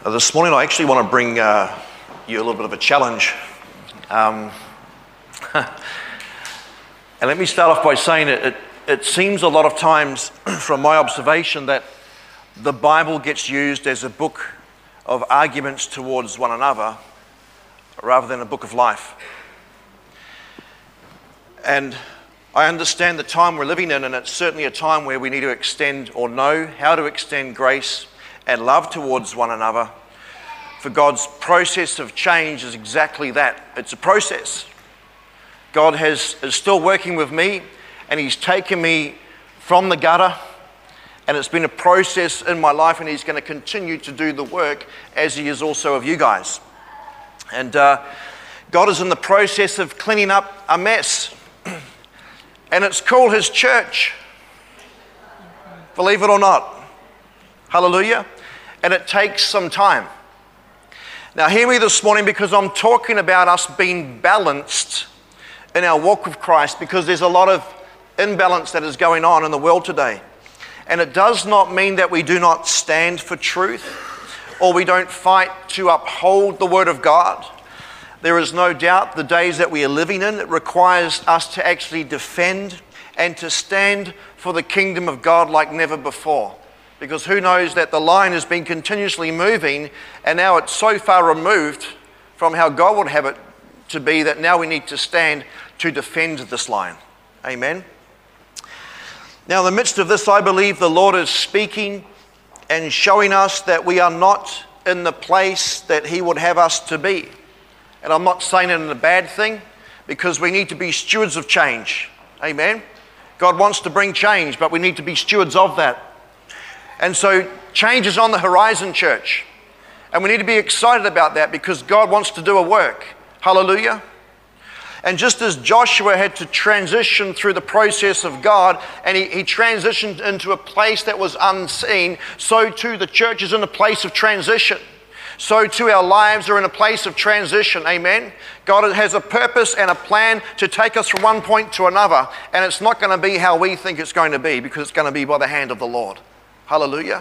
This morning I actually want to bring you a little bit of a challenge. And let me start off by saying it seems a lot of times from my observation that the Bible gets used as a book of arguments towards one another rather than a book of life. And I understand the time we're living in, and it's certainly a time where we need to extend or know how to extend grace and love towards one another. For God's process of change is exactly that. It's a process. God is still working with me, and He's taken me from the gutter, and it's been a process in my life, and He's going to continue to do the work as He is also of you guys. And God is in the process of cleaning up a mess, and it's called His church. Believe it or not. Hallelujah. And it takes some time. Now hear me this morning, because I'm talking about us being balanced in our walk with Christ, because there's a lot of imbalance that is going on in the world today. And it does not mean that we do not stand for truth or we don't fight to uphold the Word of God. There is no doubt the days that we are living in, it requires us to actually defend and to stand for the kingdom of God like never before. Because who knows that the line has been continuously moving, and now it's so far removed from how God would have it to be that now we need to stand to defend this line. Amen. Now in the midst of this, I believe the Lord is speaking and showing us that we are not in the place that He would have us to be. And I'm not saying it in a bad thing, because we need to be stewards of change. Amen. God wants to bring change, but we need to be stewards of that. And so change is on the horizon, church. And we need to be excited about that, because God wants to do a work. Hallelujah. And just as Joshua had to transition through the process of God, and he transitioned into a place that was unseen, so too the church is in a place of transition. So too our lives are in a place of transition. Amen. God has a purpose and a plan to take us from one point to another. And it's not going to be how we think it's going to be, because it's going to be by the hand of the Lord. Hallelujah.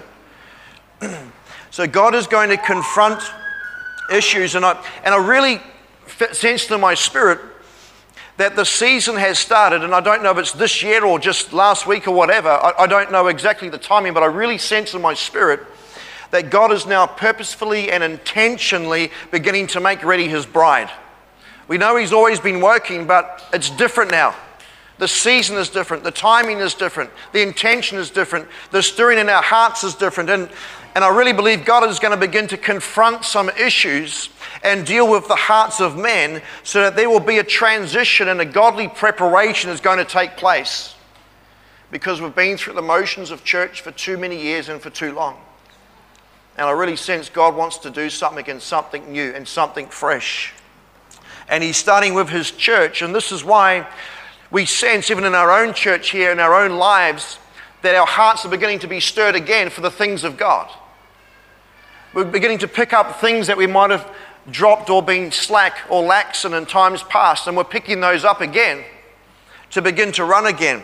So God is going to confront issues, and I really sensed in my spirit that the season has started, and I don't know if it's this year or just last week or whatever. I don't know exactly the timing, but I really sense in my spirit that God is now purposefully and intentionally beginning to make ready His bride. We know He's always been working, but it's different now. The season is different. The timing is different. The intention is different. The stirring in our hearts is different. And I really believe God is going to begin to confront some issues and deal with the hearts of men, so that there will be a transition and a godly preparation is going to take place. Because we've been through the motions of church for too many years and for too long. And I really sense God wants to do something, and something new and something fresh. And He's starting with His church. And this is why we sense, even in our own church here, in our own lives, that our hearts are beginning to be stirred again for the things of God. We're beginning to pick up things that we might have dropped or been slack or lax in times past, and we're picking those up again to begin to run again.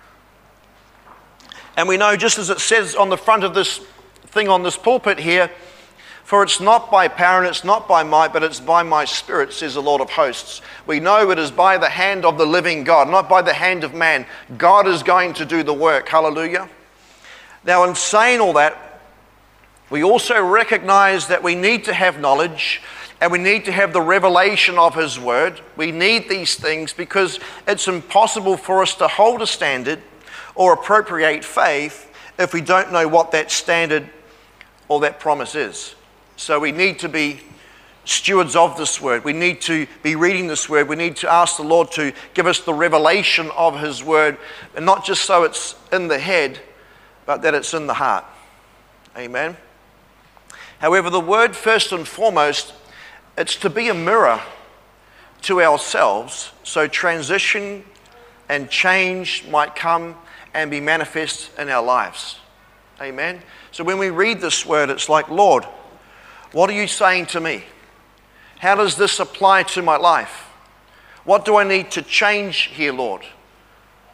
And we know, just as it says on the front of this thing on this pulpit here, for it's not by power and it's not by might, but it's by my Spirit, says the Lord of hosts. We know it is by the hand of the living God, not by the hand of man. God is going to do the work. Hallelujah. Now, in saying all that, we also recognize that we need to have knowledge, and we need to have the revelation of His Word. We need these things, because it's impossible for us to hold a standard or appropriate faith if we don't know what that standard or that promise is. So we need to be stewards of this Word. We need to be reading this Word. We need to ask the Lord to give us the revelation of His Word, and not just so it's in the head, but that it's in the heart. Amen. However, the Word, first and foremost, it's to be a mirror to ourselves, so transition and change might come and be manifest in our lives. Amen. So when we read this Word, it's like, Lord, what are you saying to me? How does this apply to my life? What do I need to change here, Lord?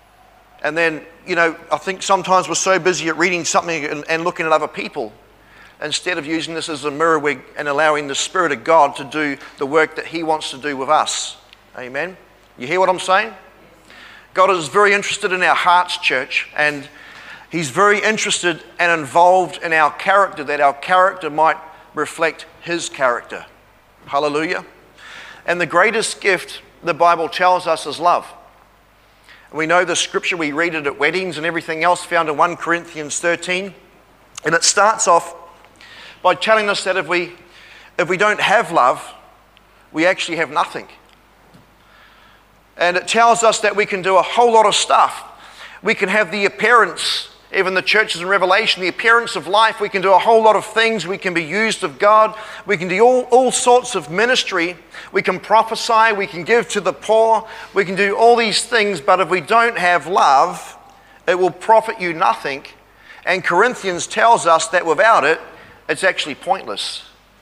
And then, I think sometimes we're so busy at reading something and looking at other people instead of using this as a mirror and allowing the Spirit of God to do the work that He wants to do with us. Amen? You hear what I'm saying? God is very interested in our hearts, church, and He's very interested and involved in our character, that our character might reflect His character. Hallelujah. And the greatest gift, the Bible tells us, is love. We know the scripture, we read it at weddings and everything else, found in 1 Corinthians 13. And it starts off by telling us that if we don't have love, we actually have nothing. And it tells us that we can do a whole lot of stuff. We can have the appearance, even the churches in Revelation, the appearance of life. We can do a whole lot of things. We can be used of God. We can do all sorts of ministry. We can prophesy. We can give to the poor. We can do all these things. But if we don't have love, it will profit you nothing. And Corinthians tells us that without it, it's actually pointless.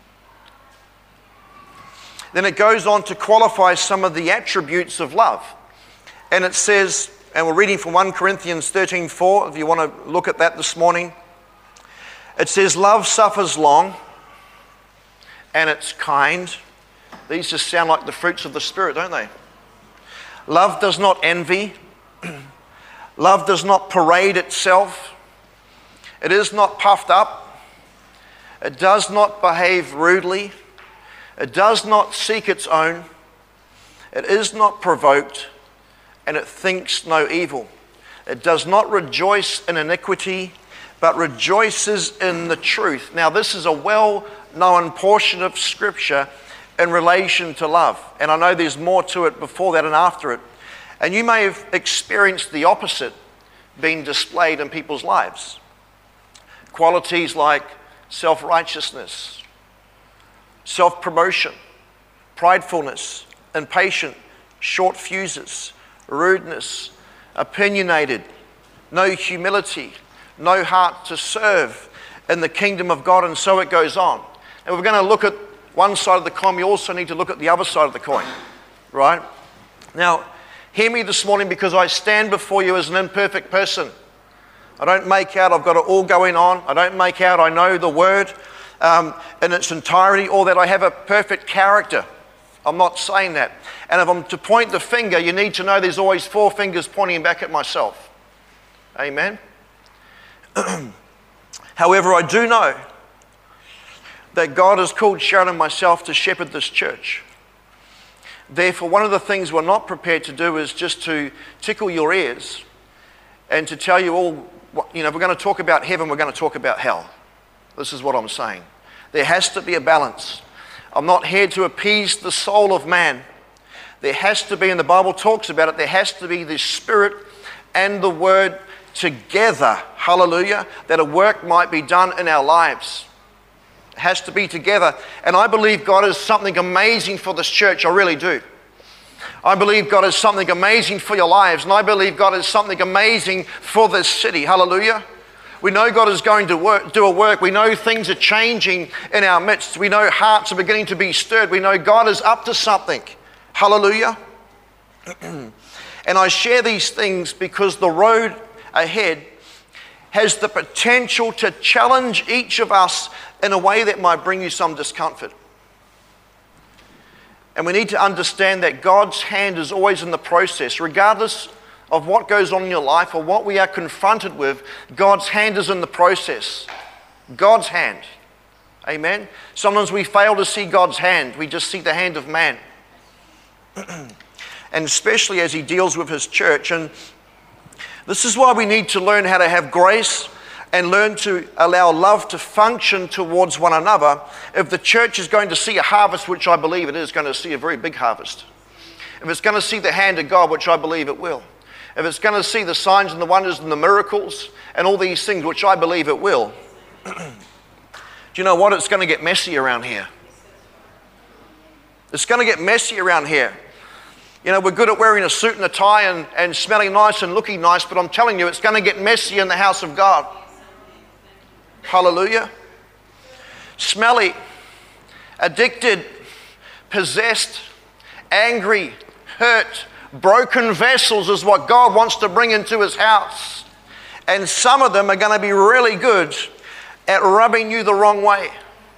Then it goes on to qualify some of the attributes of love. And it says, and we're reading from 1 Corinthians 13:4, if you want to look at that this morning. It says, love suffers long, and it's kind. These just sound like the fruits of the Spirit, don't they? Love does not envy. Love does not parade itself. It is not puffed up. It does not behave rudely. It does not seek its own. It is not provoked, and it thinks no evil. It does not rejoice in iniquity, but rejoices in the truth. Now, this is a well-known portion of Scripture in relation to love. And I know there's more to it before that and after it. And you may have experienced the opposite being displayed in people's lives. Qualities like self-righteousness, self-promotion, pridefulness, impatient, short fuses, rudeness, opinionated, no humility, no heart to serve in the kingdom of God, and so it goes on. And we're going to look at one side of the coin. We also need to look at the other side of the coin, right? Now, hear me this morning, because I stand before you as an imperfect person. I don't make out I've got it all going on. I don't make out I know the word in its entirety, or that I have a perfect character. I'm not saying that. And if I'm to point the finger, you need to know there's always 4 fingers pointing back at myself. Amen? However, I do know that God has called Sharon and myself to shepherd this church. Therefore, one of the things we're not prepared to do is just to tickle your ears and to tell you all, if we're going to talk about heaven, we're going to talk about hell. This is what I'm saying. There has to be a balance. I'm not here to appease the soul of man. There has to be, and the Bible talks about it, there has to be the Spirit and the Word together, hallelujah, that a work might be done in our lives. It has to be together. And I believe God has something amazing for this church. I really do. I believe God has something amazing for your lives. And I believe God has something amazing for this city. Hallelujah. We know God is going to do a work. We know things are changing in our midst. We know hearts are beginning to be stirred. We know God is up to something. Hallelujah. And I share these things because the road ahead has the potential to challenge each of us in a way that might bring you some discomfort. And we need to understand that God's hand is always in the process. Regardless of what goes on in your life or what we are confronted with, God's hand is in the process. God's hand. Amen? Sometimes we fail to see God's hand. We just see the hand of man. And especially as He deals with His church. And this is why we need to learn how to have grace and learn to allow love to function towards one another. If the church is going to see a harvest, which I believe it is going to see a very big harvest. If it's going to see the hand of God, which I believe it will. If it's going to see the signs and the wonders and the miracles and all these things, which I believe it will. Do you know what? It's going to get messy around here. It's going to get messy around here. You know, we're good at wearing a suit and a tie and smelling nice and looking nice, but I'm telling you, it's going to get messy in the house of God. Hallelujah. Smelly, addicted, possessed, angry, hurt, broken vessels is what God wants to bring into His house. And some of them are going to be really good at rubbing you the wrong way.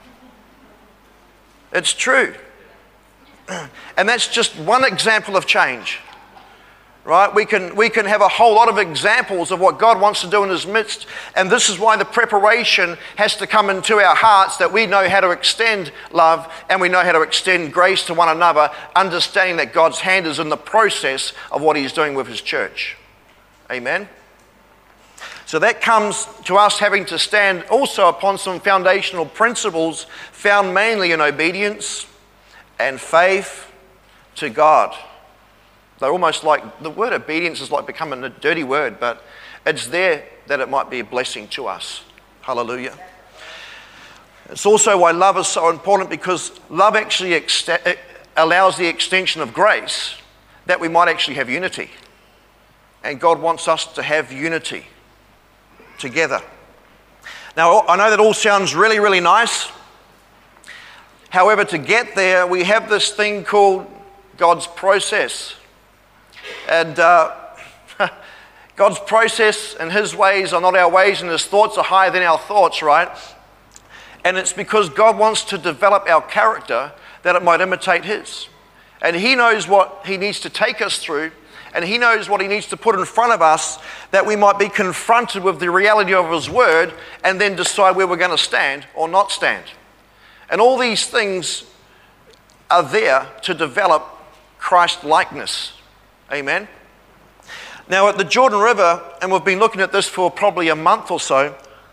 It's true. And that's just one example of change. Right? We can have a whole lot of examples of what God wants to do in His midst, and this is why the preparation has to come into our hearts, that we know how to extend love and we know how to extend grace to one another, understanding that God's hand is in the process of what He's doing with His church. Amen? So that comes to us having to stand also upon some foundational principles found mainly in obedience and faith to God. They're almost like, the word obedience is like becoming a dirty word, but it's there that it might be a blessing to us. Hallelujah. It's also why love is so important, because love actually allows the extension of grace that we might actually have unity. And God wants us to have unity together. Now, I know that all sounds really, really nice. However, to get there, we have this thing called God's process. And God's process and His ways are not our ways, and His thoughts are higher than our thoughts, right? And it's because God wants to develop our character that it might imitate His. And He knows what He needs to take us through, and He knows what He needs to put in front of us, that we might be confronted with the reality of His word and then decide where we're going to stand or not stand. And all these things are there to develop Christ-likeness. Amen. Now at the Jordan River, and we've been looking at this for probably a month or so,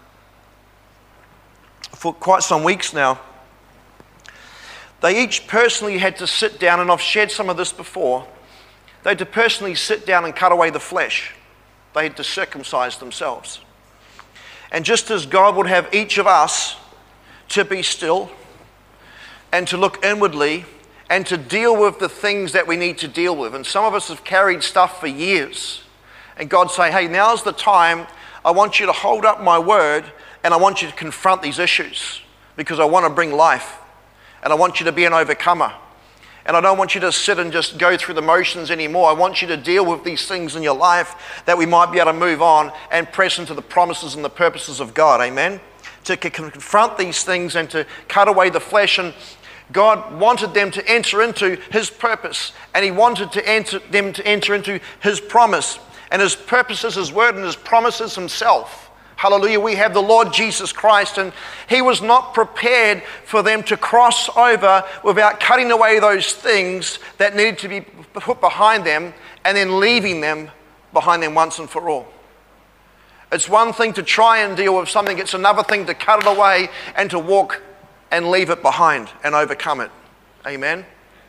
for quite some weeks now, they each personally had to sit down, and I've shared some of this before, they had to personally sit down and cut away the flesh. They had to circumcise themselves. And just as God would have each of us to be still and to look inwardly and to deal with the things that we need to deal with. And some of us have carried stuff for years. And God's saying, hey, now's the time. I want you to hold up my word, and I want you to confront these issues, because I want to bring life. And I want you to be an overcomer. And I don't want you to sit and just go through the motions anymore. I want you to deal with these things in your life, that we might be able to move on and press into the promises and the purposes of God. Amen? To confront these things and to cut away the flesh. And God wanted them to enter into His purpose, and He wanted them to enter into His promise. And His purpose is His word, and His promise is Himself. Hallelujah. We have the Lord Jesus Christ, and He was not prepared for them to cross over without cutting away those things that needed to be put behind them and then leaving them behind them once and for all. It's one thing to try and deal with something. It's another thing to cut it away and to walk and leave it behind and overcome it. Amen.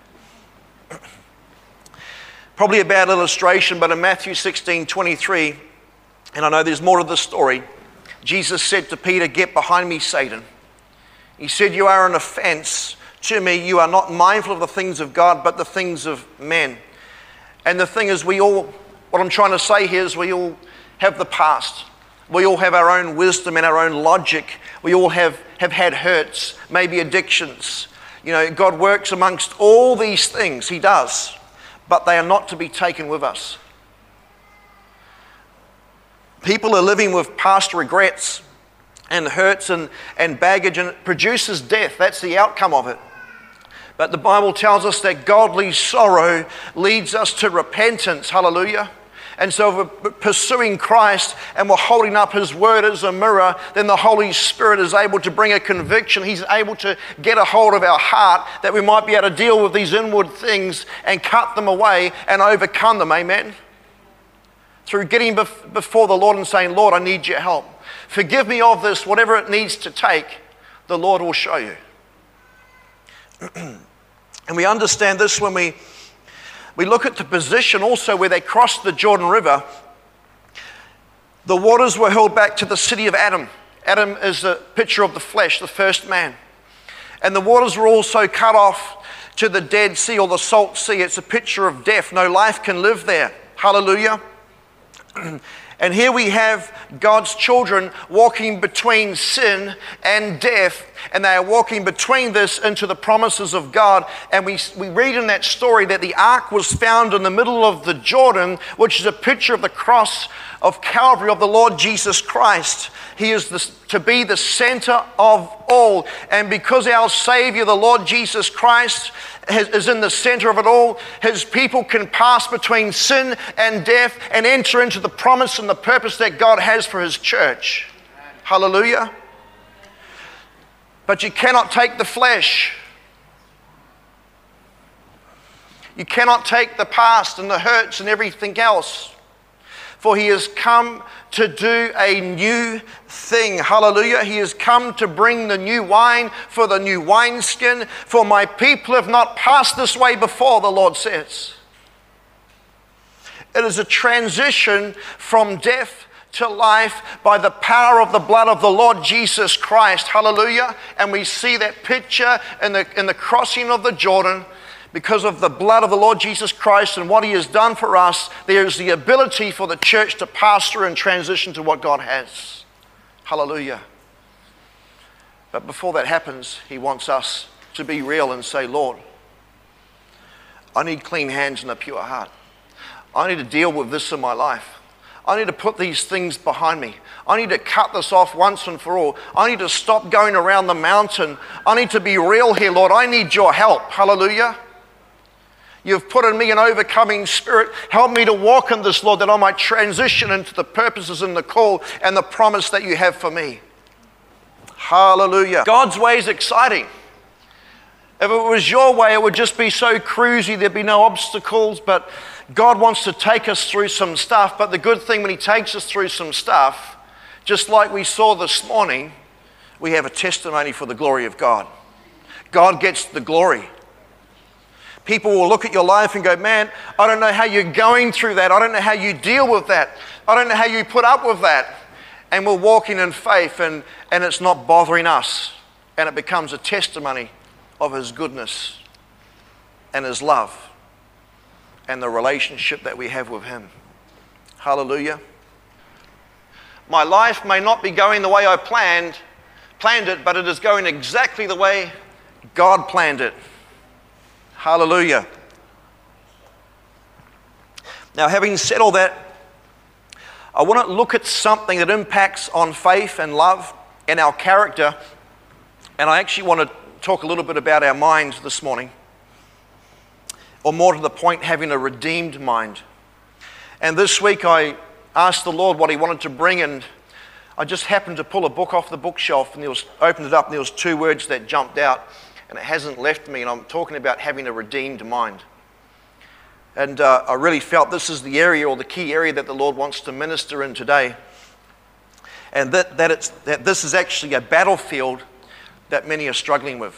Probably a bad illustration, but in Matthew 16:23, and I know there's more to the story, Jesus said to Peter, "Get behind me, Satan." He said, "You are an offense to me. You are not mindful of the things of God, but the things of men." And the thing is, what I'm trying to say here is we all have the past. We all have our own wisdom and our own logic. We all have had hurts, maybe addictions. You know, God works amongst all these things. He does. But they are not to be taken with us. People are living with past regrets and hurts and baggage, and it produces death. That's the outcome of it. But the Bible tells us that godly sorrow leads us to repentance. Hallelujah. And so if we're pursuing Christ and we're holding up His word as a mirror, then the Holy Spirit is able to bring a conviction. He's able to get a hold of our heart, that we might be able to deal with these inward things and cut them away and overcome them. Amen. Through getting before the Lord and saying, "Lord, I need your help. Forgive me of this." Whatever it needs to take, the Lord will show you. And we understand this when we look at the position also where they crossed the Jordan River. The waters were held back to the city of Adam. Adam is a picture of the flesh, the first man. And the waters were also cut off to the Dead Sea or the Salt Sea. It's a picture of death. No life can live there. Hallelujah. And here we have God's children walking between sin and death, and they are walking between this into the promises of God. And we read in that story that the ark was found in the middle of the Jordan, which is a picture of the cross of Calvary of the Lord Jesus Christ. He is to be the center of all. And because our Savior, the Lord Jesus Christ, is in the center of it all, his people can pass between sin and death and enter into the promise and the purpose that God has for his church. Hallelujah. But you cannot take the flesh. You cannot take the past and the hurts and everything else. For he has come to do a new thing. Hallelujah. He has come to bring the new wine for the new wineskin. For my people have not passed this way before, the Lord says. It is a transition from death to life by the power of the blood of the Lord Jesus Christ. Hallelujah. And we see that picture in the crossing of the Jordan. Because of the blood of the Lord Jesus Christ and what he has done for us, there is the ability for the church to pass through and transition to what God has. Hallelujah. But before that happens, he wants us to be real and say, Lord, I need clean hands and a pure heart. I need to deal with this in my life. I need to put these things behind me. I need to cut this off once and for all. I need to stop going around the mountain. I need to be real here, Lord. I need your help. Hallelujah. You've put in me an overcoming spirit. Help me to walk in this, Lord, that I might transition into the purposes and the call and the promise that you have for me. Hallelujah. God's way is exciting. If it was your way, it would just be so cruisy. There'd be no obstacles. But God wants to take us through some stuff. But the good thing when he takes us through some stuff, just like we saw this morning, we have a testimony for the glory of God. God gets the glory. People will look at your life and go, man, I don't know how you're going through that. I don't know how you deal with that. I don't know how you put up with that. And we're walking in faith and it's not bothering us. And it becomes a testimony of his goodness and his love and the relationship that we have with him. Hallelujah. My life may not be going the way I planned it, but it is going exactly the way God planned it. Hallelujah. Now, having said all that, I want to look at something that impacts on faith and love and our character. And I actually want to talk a little bit about our minds this morning. Or more to the point, having a redeemed mind. And this week I asked the Lord what he wanted to bring, and I just happened to pull a book off the bookshelf and opened it up, and there was two words that jumped out. And it hasn't left me, and I'm talking about having a redeemed mind. And I really felt this is the area, or the key area, that the Lord wants to minister in today. And that this is actually a battlefield that many are struggling with.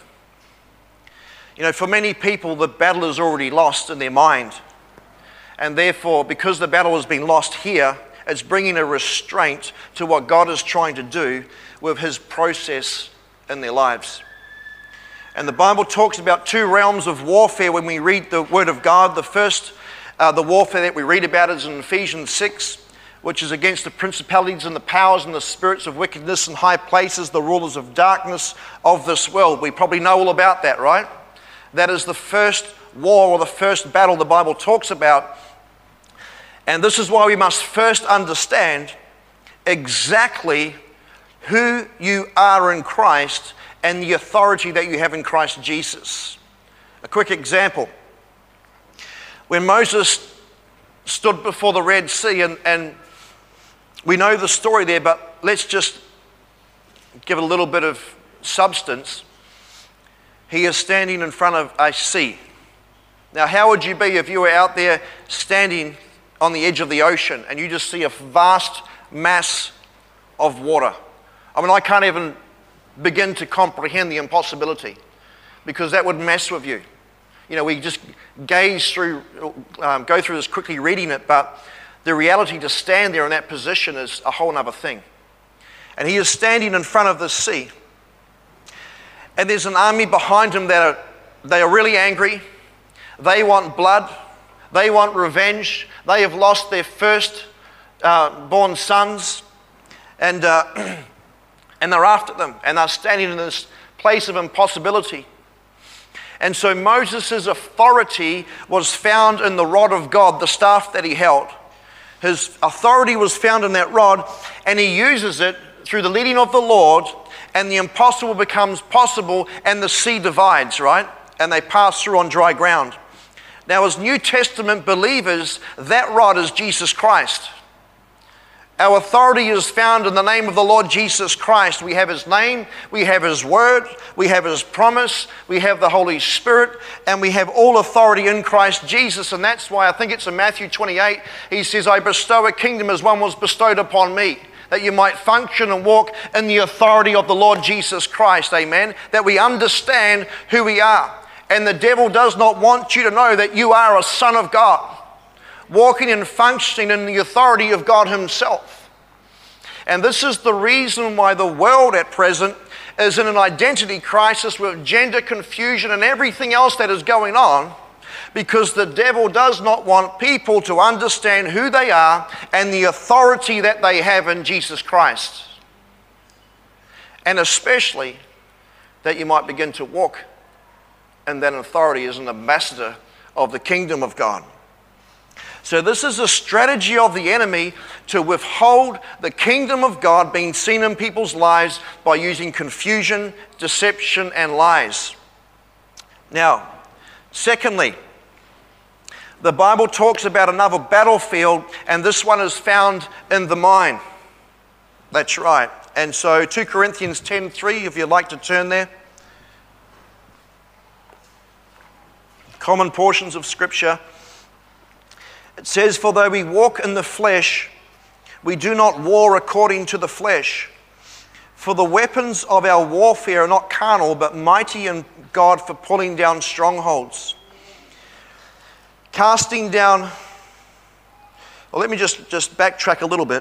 You know, for many people, the battle is already lost in their mind. And therefore, because the battle has been lost here, it's bringing a restraint to what God is trying to do with his process in their lives. And the Bible talks about two realms of warfare when we read the Word of God. The first, the warfare that we read about is in Ephesians 6, which is against the principalities and the powers and the spirits of wickedness in high places, the rulers of darkness of this world. We probably know all about that, right? That is the first war or the first battle the Bible talks about. And this is why we must first understand exactly who you are in Christ and the authority that you have in Christ Jesus. A quick example. When Moses stood before the Red Sea, and we know the story there, but let's just give it a little bit of substance. He is standing in front of a sea. Now, how would you be if you were out there standing on the edge of the ocean and you just see a vast mass of water? I mean, I can't even begin to comprehend the impossibility, because that would mess with you. You know, we just go through this quickly reading it, but the reality to stand there in that position is a whole other thing. And he is standing in front of the sea. And there's an army behind him that they are really angry. They want blood. They want revenge. They have lost their first born sons. And they're after them, and they're standing in this place of impossibility. And so Moses' authority was found in the rod of God, the staff that he held. His authority was found in that rod, and he uses it through the leading of the Lord, and the impossible becomes possible, and the sea divides, right? And they pass through on dry ground. Now, as New Testament believers, that rod is Jesus Christ. Our authority is found in the name of the Lord Jesus Christ. We have His name, we have His word, we have His promise, we have the Holy Spirit, and we have all authority in Christ Jesus. And that's why I think it's in Matthew 28, He says, I bestow a kingdom as one was bestowed upon me, that you might function and walk in the authority of the Lord Jesus Christ. Amen. That we understand who we are. And the devil does not want you to know that you are a son of God, walking and functioning in the authority of God Himself. And this is the reason why the world at present is in an identity crisis with gender confusion and everything else that is going on, because the devil does not want people to understand who they are and the authority that they have in Jesus Christ. And especially that you might begin to walk in that authority as an ambassador of the kingdom of God. So this is a strategy of the enemy to withhold the kingdom of God being seen in people's lives by using confusion, deception, and lies. Now, secondly, the Bible talks about another battlefield, and this one is found in the mind. That's right. And so 2 Corinthians 10:3, if you'd like to turn there. Common portions of Scripture. It says, for though we walk in the flesh, we do not war according to the flesh. For the weapons of our warfare are not carnal, but mighty in God for pulling down strongholds. Casting down, well, let me just backtrack a little bit.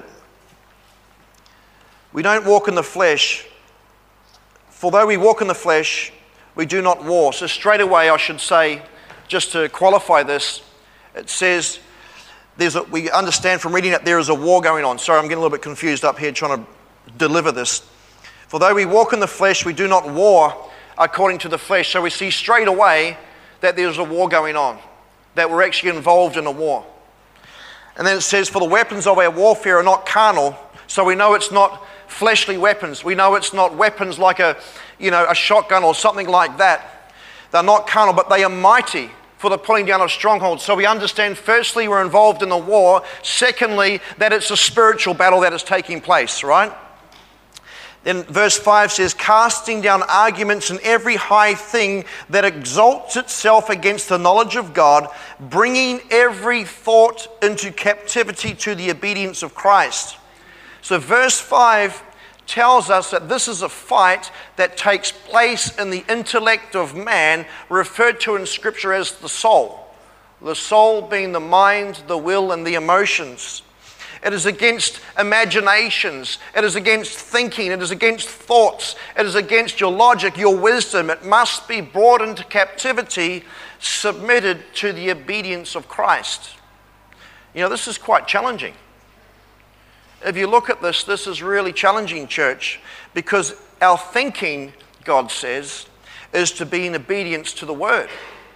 We don't walk in the flesh. For though we walk in the flesh, we do not war. So straight away, I should say, just to qualify this, it says, we understand from reading it there is a war going on. Sorry, I'm getting a little bit confused up here trying to deliver this. For though we walk in the flesh, we do not war according to the flesh. So we see straight away that there's a war going on, that we're actually involved in a war. And then it says, for the weapons of our warfare are not carnal. So we know it's not fleshly weapons. We know it's not weapons like a shotgun or something like that. They're not carnal, but they are mighty for the pulling down of strongholds. So we understand, firstly, we're involved in the war. Secondly, that it's a spiritual battle that is taking place, right? Then verse 5 says, casting down arguments and every high thing that exalts itself against the knowledge of God, bringing every thought into captivity to the obedience of Christ. So verse 5 tells us that this is a fight that takes place in the intellect of man, referred to in Scripture as the soul. The soul being the mind, the will, and the emotions. It is against imaginations. It is against thinking. It is against thoughts. It is against your logic, your wisdom. It must be brought into captivity, submitted to the obedience of Christ. You know, this is quite challenging. If you look at this, this is really challenging, church, because our thinking, God says, is to be in obedience to the Word.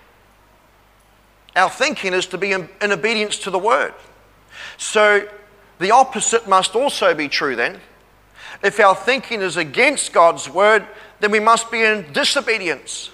Our thinking is to be in obedience to the Word. So the opposite must also be true then. If our thinking is against God's Word, then we must be in disobedience.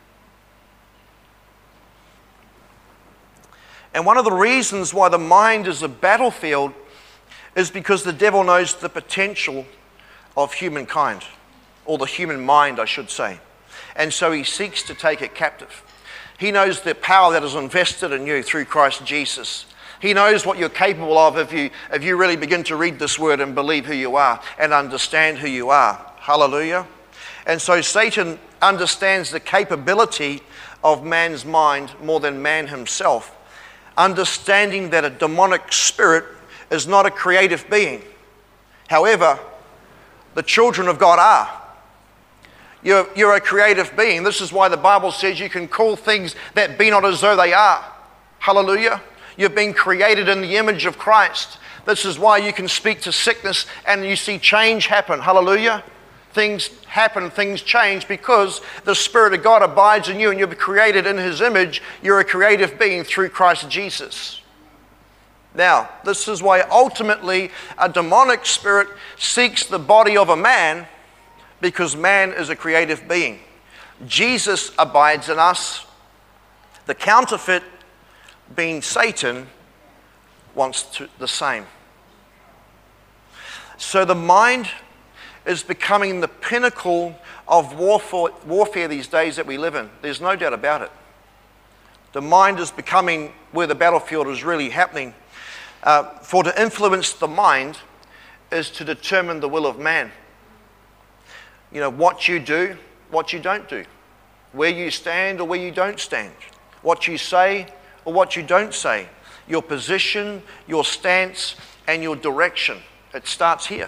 And one of the reasons why the mind is a battlefield is because the devil knows the potential of humankind, or the human mind, I should say. And so he seeks to take it captive. He knows the power that is invested in you through Christ Jesus. He knows what you're capable of if you really begin to read this word and believe who you are and understand who you are. Hallelujah. And so Satan understands the capability of man's mind more than man himself, understanding that a demonic spirit is not a creative being. However, the children of God are. You're a creative being. This is why the Bible says you can call things that be not as though they are. Hallelujah. You've been created in the image of Christ. This is why you can speak to sickness and you see change happen. Hallelujah. Things happen, things change because the Spirit of God abides in you and you're created in His image. You're a creative being through Christ Jesus. Now, this is why ultimately a demonic spirit seeks the body of a man, because man is a creative being. Jesus abides in us. The counterfeit, being Satan, wants the same. So the mind is becoming the pinnacle of warfare these days that we live in. There's no doubt about it. The mind is becoming where the battlefield is really happening. For to influence the mind is to determine the will of man. You know, what you do, what you don't do. Where you stand or where you don't stand. What you say or what you don't say. Your position, your stance, and your direction. It starts here.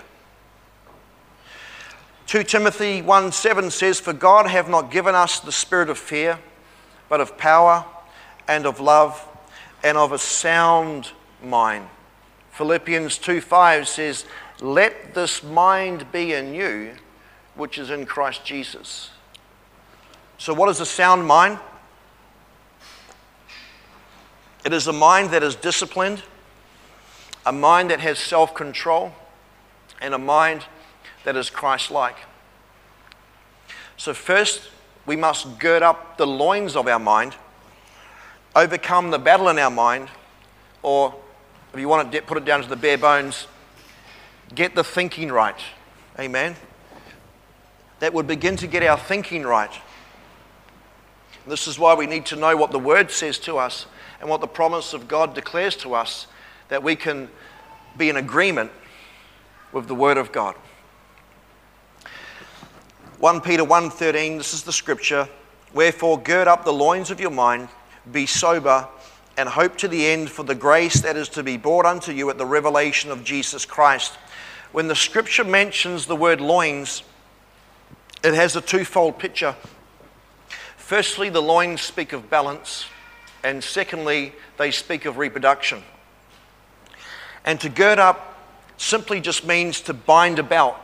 2 Timothy 1:7 says, "For God hath not given us the spirit of fear, but of power and of love and of a sound mind." Philippians 2:5 says, "Let this mind be in you, which is in Christ Jesus." So what is a sound mind? It is a mind that is disciplined, a mind that has self-control, and a mind that is Christ-like. So first, we must gird up the loins of our mind, overcome the battle in our mind, or if you want to put it down to the bare bones, get the thinking right. Amen? That would begin to get our thinking right. This is why we need to know what the Word says to us and what the promise of God declares to us, that we can be in agreement with the Word of God. 1 Peter 1:13, this is the scripture. "Wherefore gird up the loins of your mind, be sober, and hope to the end for the grace that is to be brought unto you at the revelation of Jesus Christ." When the scripture mentions the word loins, it has a twofold picture. Firstly, the loins speak of balance, and secondly, they speak of reproduction. And to gird up simply just means to bind about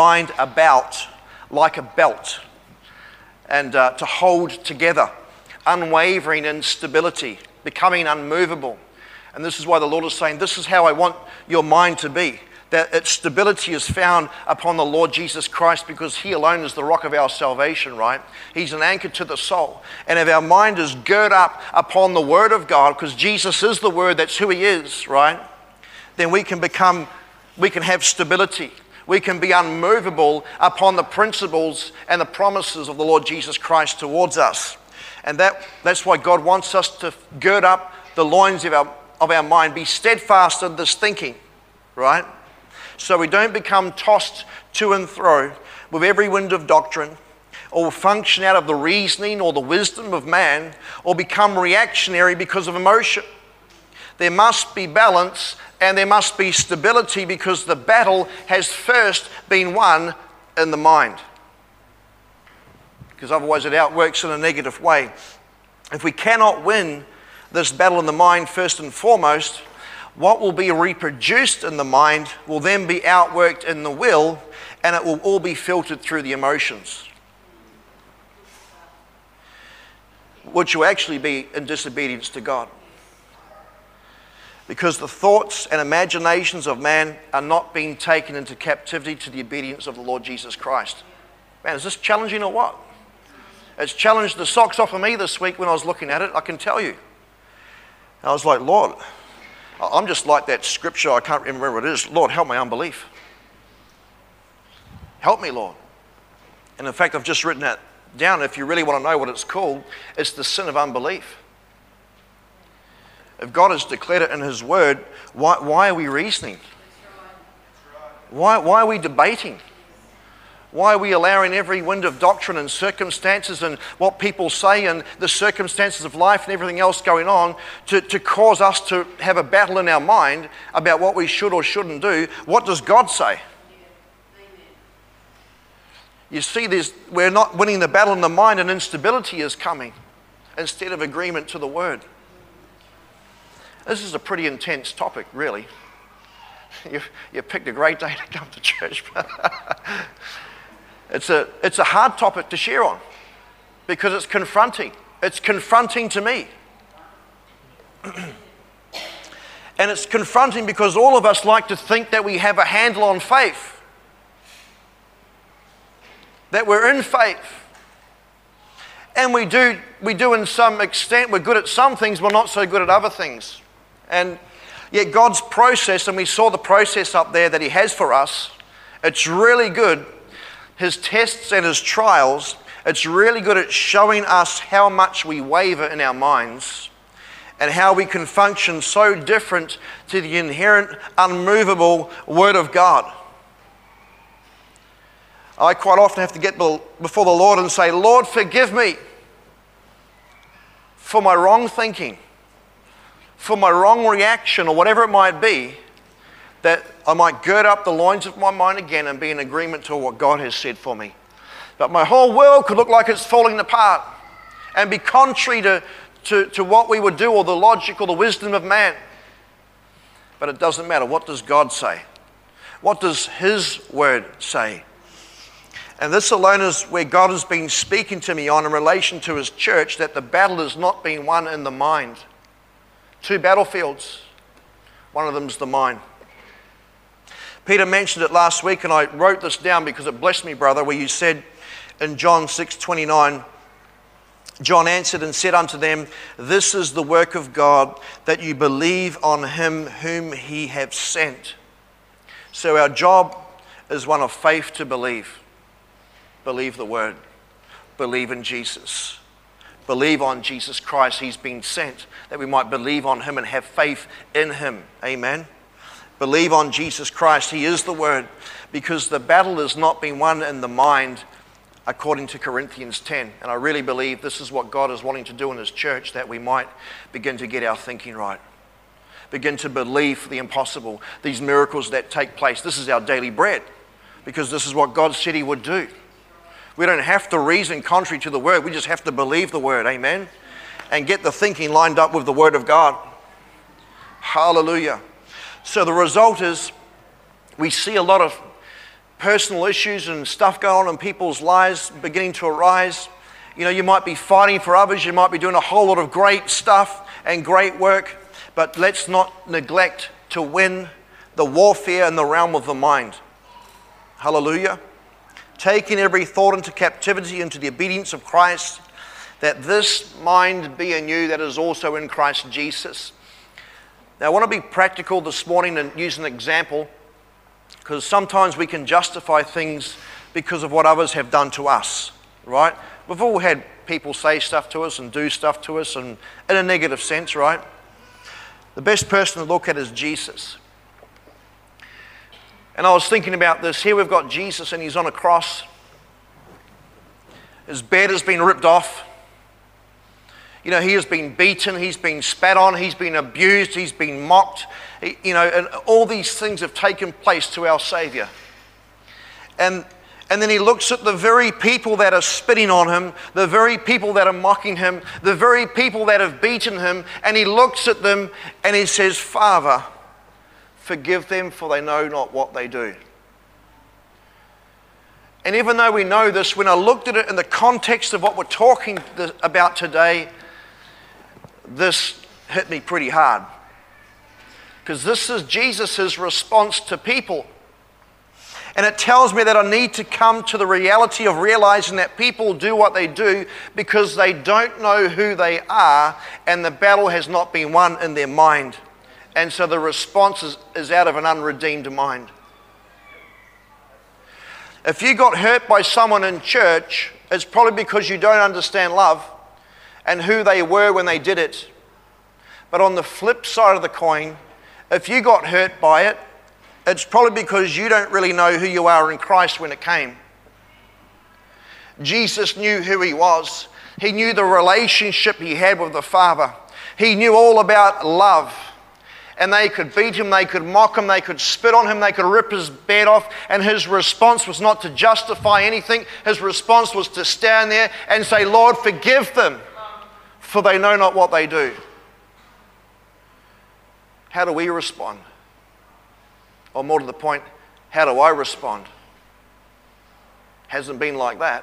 like a belt, and to hold together, unwavering in stability, becoming unmovable. And this is why the Lord is saying, this is how I want your mind to be, that its stability is found upon the Lord Jesus Christ, because He alone is the rock of our salvation, right? He's an anchor to the soul. And if our mind is girt up upon the Word of God, because Jesus is the Word, that's who He is, right? Then we can have stability. We can be unmovable upon the principles and the promises of the Lord Jesus Christ towards us. And that's why God wants us to gird up the loins of our mind, be steadfast in this thinking, right? So we don't become tossed to and fro with every wind of doctrine, or function out of the reasoning or the wisdom of man, or become reactionary because of emotion. There must be balance and there must be stability, because the battle has first been won in the mind. Because otherwise it outworks in a negative way. If we cannot win this battle in the mind first and foremost, what will be reproduced in the mind will then be outworked in the will, and it will all be filtered through the emotions, which will actually be in disobedience to God. Because the thoughts and imaginations of man are not being taken into captivity to the obedience of the Lord Jesus Christ. Man, is this challenging or what? It's challenged the socks off of me this week when I was looking at it, I can tell you. I was like, Lord, I'm just like that scripture, I can't remember what it is. Lord, help my unbelief. Help me, Lord. And in fact, I've just written that down. If you really want to know what it's called, it's the sin of unbelief. If God has declared it in His Word, why are we reasoning? Why are we debating? Why are we allowing every wind of doctrine and circumstances and what people say and the circumstances of life and everything else going on to cause us to have a battle in our mind about what we should or shouldn't do? What does God say? You see, we're not winning the battle in the mind, and instability is coming instead of agreement to the Word. This is a pretty intense topic, really. You picked a great day to come to church. It's a hard topic to share on, because it's confronting. It's confronting to me. And it's confronting because all of us like to think that we have a handle on faith, that we're in faith. And we do in some extent. We're good at some things, we're not so good at other things. And yet God's process, and we saw the process up there that He has for us, it's really good. His tests and His trials, it's really good at showing us how much we waver in our minds and how we can function so different to the inherent, unmovable Word of God. I quite often have to get before the Lord and say, Lord, forgive me for my wrong thinking, for my wrong reaction, or whatever it might be, that I might gird up the loins of my mind again and be in agreement to what God has said for me. But my whole world could look like it's falling apart and be contrary to what we would do, or the logic or the wisdom of man. But it doesn't matter. What does God say? What does His Word say? And this alone is where God has been speaking to me on in relation to His church, that the battle is not being won in the mind. Two battlefields. One of them is the mind. Peter mentioned it last week, and I wrote this down because it blessed me, brother, where you said in John 6:29, John answered and said unto them, this is the work of God, that you believe on Him whom He hath sent. So our job is one of faith to believe. Believe the Word. Believe in Jesus. Believe on Jesus Christ. He's been sent, that we might believe on Him and have faith in Him. Amen. Believe on Jesus Christ. He is the Word, because the battle is not being won in the mind, according to Corinthians 10. And I really believe this is what God is wanting to do in His church, that we might begin to get our thinking right. Begin to believe for the impossible. These miracles that take place. This is our daily bread, because this is what God said He would do. We don't have to reason contrary to the Word. We just have to believe the Word. Amen. And get the thinking lined up with the Word of God. Hallelujah. So the result is we see a lot of personal issues and stuff going on in people's lives beginning to arise. You know, you might be fighting for others. You might be doing a whole lot of great stuff and great work. But let's not neglect to win the warfare in the realm of the mind. Hallelujah. Taking every thought into captivity, into the obedience of Christ, that this mind be in you that is also in Christ Jesus. Now, I want to be practical this morning and use an example, because sometimes we can justify things because of what others have done to us, right? We've all had people say stuff to us and do stuff to us, and in a negative sense, right? The best person to look at is Jesus. And I was thinking about this. Here we've got Jesus, and He's on a cross. His bed has been ripped off. You know, He has been beaten, He's been spat on, He's been abused, He's been mocked. And all these things have taken place to our Savior. And then He looks at the very people that are spitting on Him, the very people that are mocking Him, the very people that have beaten Him, and He looks at them and He says, Father, forgive them, for they know not what they do. And even though we know this, when I looked at it in the context of what we're talking about today, this hit me pretty hard. Because this is Jesus' response to people. And it tells me that I need to come to the reality of realizing that people do what they do because they don't know who they are, and the battle has not been won in their mind. And so the response is out of an unredeemed mind. If you got hurt by someone in church, it's probably because you don't understand love and who they were when they did it. But on the flip side of the coin, if you got hurt by it, it's probably because you don't really know who you are in Christ when it came. Jesus knew who He was. He knew the relationship He had with the Father. He knew all about love. And they could beat Him, they could mock Him, they could spit on Him, they could rip His bed off. And His response was not to justify anything. His response was to stand there and say, Lord, forgive them, for they know not what they do. How do we respond? Or more to the point, how do I respond? Hasn't been like that.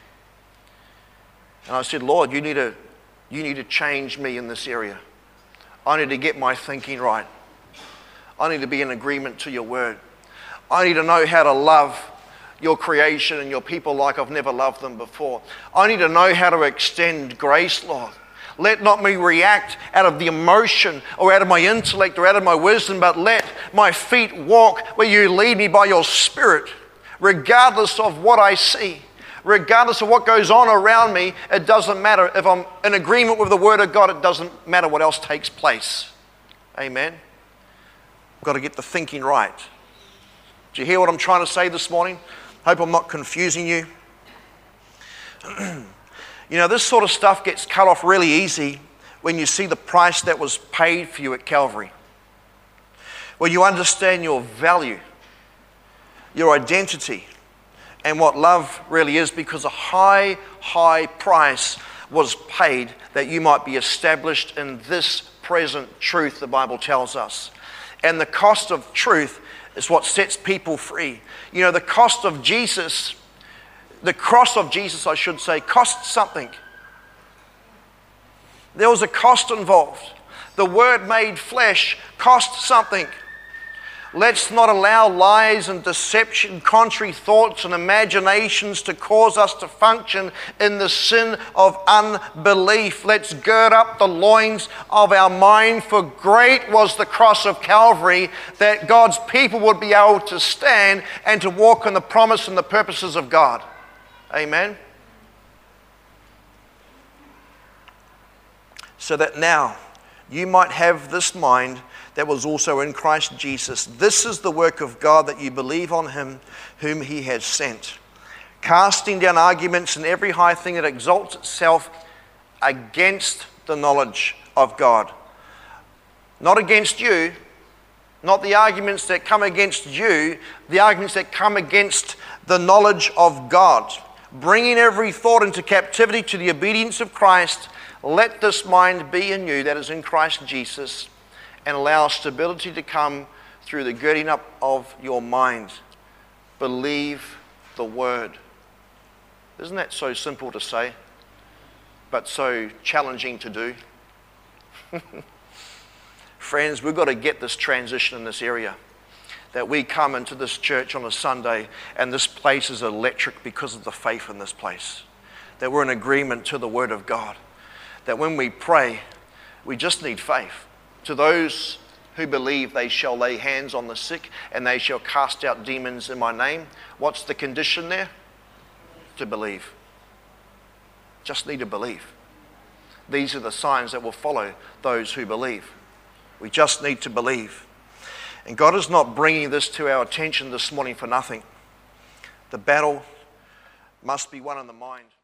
And I said, Lord, you need to change me in this area. I need to get my thinking right. I need to be in agreement to your word. I need to know how to love your creation and your people like I've never loved them before. I need to know how to extend grace, Lord. Let not me react out of the emotion or out of my intellect or out of my wisdom, but let my feet walk where you lead me by your Spirit, regardless of what I see, regardless of what goes on around me. It doesn't matter. If I'm in agreement with the Word of God, it doesn't matter what else takes place. Amen. I've got to get the thinking right. Do you hear what I'm trying to say this morning? Hope I'm not confusing you. You know, this sort of stuff gets cut off really easy when you see the price that was paid for you at Calvary. When you understand your value, your identity, and what love really is, because a high, high price was paid that you might be established in this present truth, the Bible tells us. And the cost of truth is what sets people free. You know, the cost of Jesus, the cross of Jesus, I should say, cost something. There was a cost involved. The Word made flesh cost something. Let's not allow lies and deception, contrary thoughts and imaginations to cause us to function in the sin of unbelief. Let's gird up the loins of our mind, for great was the cross of Calvary, that God's people would be able to stand and to walk in the promise and the purposes of God. Amen. So that now you might have this mind that was also in Christ Jesus. This is the work of God, that you believe on him whom he has sent, casting down arguments and every high thing that exalts itself against the knowledge of God. Not against you, not the arguments that come against you, the arguments that come against the knowledge of God. Bringing every thought into captivity to the obedience of Christ. Let this mind be in you that is in Christ Jesus, and allow stability to come through the girding up of your mind. Believe the word. Isn't that so simple to say, but so challenging to do? Friends, we've got to get this transition in this area. That we come into this church on a Sunday and this place is electric because of the faith in this place. That we're in agreement to the word of God. That when we pray, we just need faith. To those who believe, they shall lay hands on the sick and they shall cast out demons in my name. What's the condition there? To believe. Just need to believe. These are the signs that will follow those who believe. We just need to believe. And God is not bringing this to our attention this morning for nothing. The battle must be won in the mind.